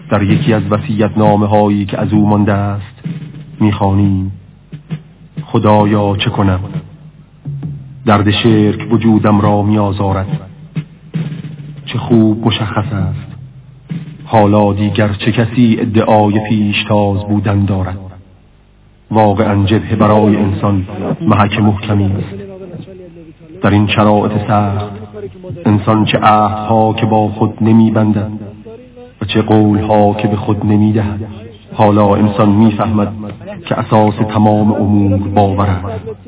در یکی از وصیت‌نامه هایی که از او مانده است می‌خوانیم: خدایا چه کنم؟ درد شرک وجودم را می‌آزارد. چه خوب مشخص است حالا دیگر چه کسی ادعای پیشتاز بودن دارد. واقعا جبهه برای انسان محک محکمی است. در این شرایط سخت انسان چه عهدها که با خود نمی‌بندد و چه قولها که به خود نمی‌دهد. حالا انسان می‌فهمد که اساس تمام امور باور است.